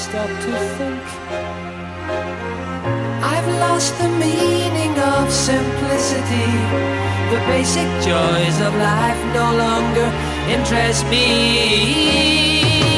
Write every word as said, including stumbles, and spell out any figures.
stop to think. I've lost the meaning of simplicity. The basic joys of life no longer interest me.